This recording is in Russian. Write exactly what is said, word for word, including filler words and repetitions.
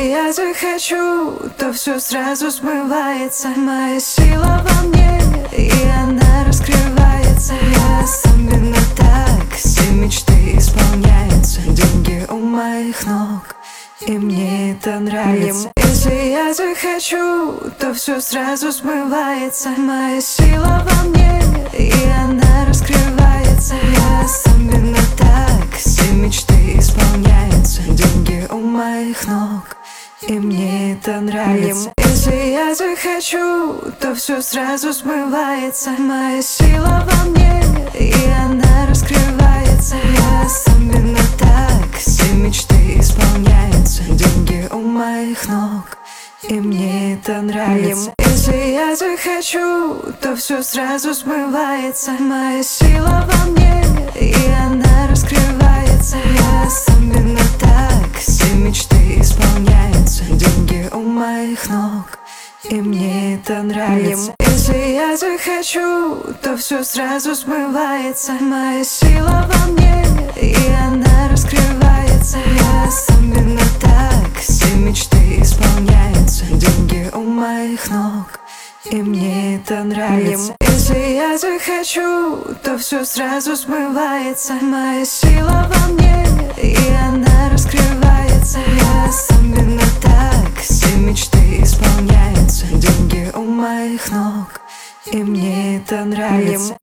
я захочу, то все сразу смывается. Моя сила во мне, и она раскрывается. Я особенно так, все мечты исполняются. Деньги у моих ног, и мне это нравится. Если я захочу, то все сразу смывается. Моя сила во мне, и она раскрывается. Я особенно так, все мечты исполняются. Деньги у моих ног, и мне это нравится. Если я захочу, то все сразу смывается. Моя сила во мне, и она раскрывается. Я особенно так, все мечты исполняются. Деньги у моих ног, и мне это нравится. Если я захочу, то все сразу смывается. Моя сила во мне, и она раскрывается. Я особенно так, все мечты исполняются. Деньги у моих ног, и мне это нравится. Если я захочу, то все сразу смывается. Моя сила во мне, и она раскрывается. Я особенно так, все мечты исполняются. Деньги у моих ног, и мне это нравится. Если я захочу, то все сразу смывается. Моя сила во мне, и она раскрывается. Я особенно так, все мечты исполняются. Деньги у моих ног, и мне это нравится.